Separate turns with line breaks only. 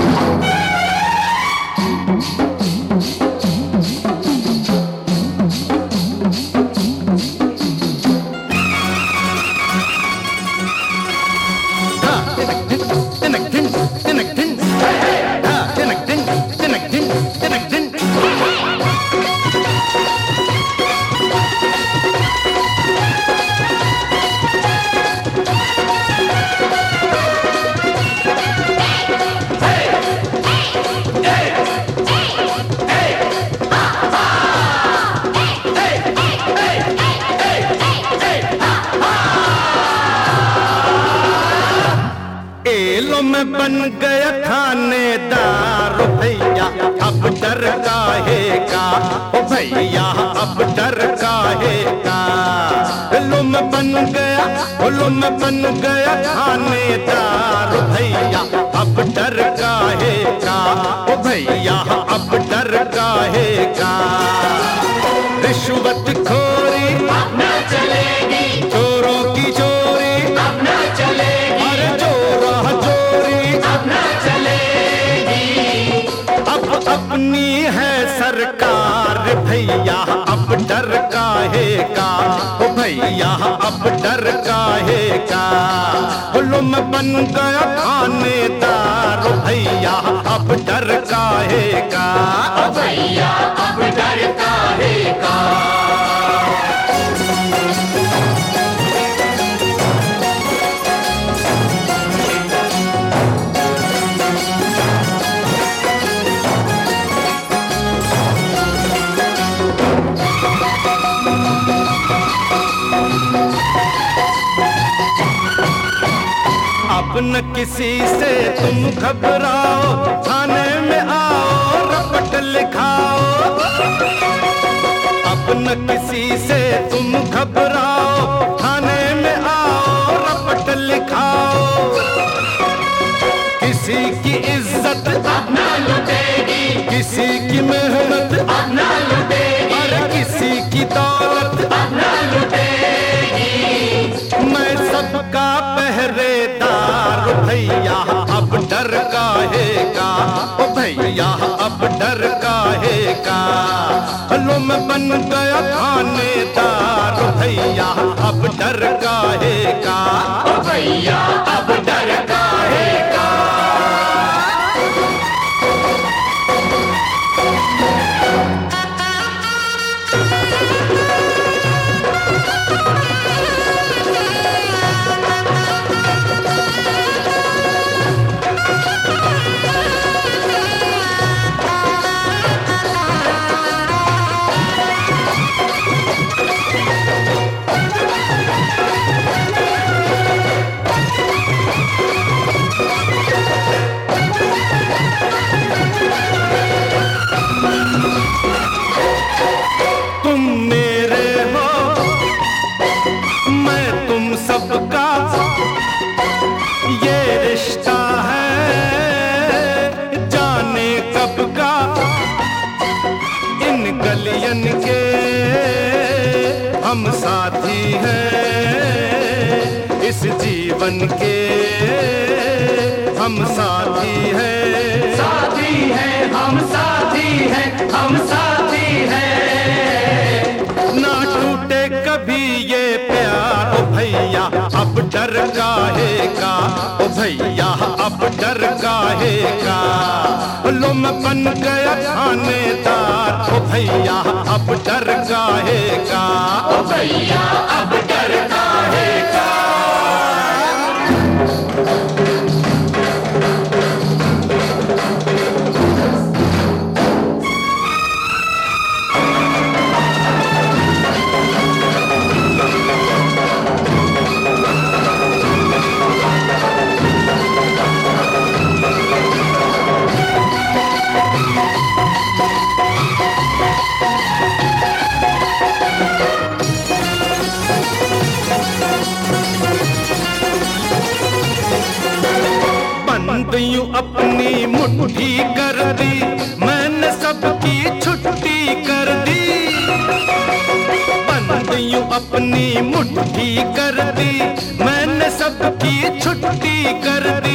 में बन गया थानेदार भैया, अब डर काहे का, ओ भैया अब डर काहे का। लो में बन गया, लो में बन गया थानेदार भैया, अब डर काहे का, ओ भैया अब डर काहे का। रिश्वत खोरी अब न चलेगी, चोरों की चोरी अब न चलेगी, अरे चोरा चोरी अब न चलेगी। अब अपनी है सरकार भैया, अब डर काहे का, ओ भैया अब डर काहे का। लो में बन गया थानेदार भैया, अब डर काहे का, ओ भैया अब डर काहे का। अब न किसी से तुम घबराओ, थाने में आओ रपट लिखाओ। अब न किसी से तुम घबराओ, थाने में आओ रपट लिखाओ। किसी की इज्जत अब न लुटेगी, किसी की मेहनत अब न लुटेगी, और किसी की दौलत अब न लुटेगी। मैं सबका पहरेदार भैया, अब डर काहे का, ओ भैया अब डर काहे का। लो में बन गया थानेदार भैया, अब डर काहे का, ओ भैया अब डर काहे का। तुम मेरे हो, मैं तुम सबका, ये रिश्ता है जाने कब का। इन गलियन के हम साथी हैं, इस जीवन के हम साथी हैं। साथी हैं हम, साथी हैं हम, साथी हैं। ना टूटे कभी ये प्यार ओ भैया, अब डर काहे का, ओ भैया अब डर काहे का। लो में बन गया थानेदार ओ भैया, अब डर काहे का, ओ भैया अब डर काहे का। बंद यूं अपनी मुट्ठी कर दी, मैंने सबकी छुट्टी कर दी। बंद यूं अपनी मुट्ठी कर दी, मैंने सबकी छुट्टी कर दी।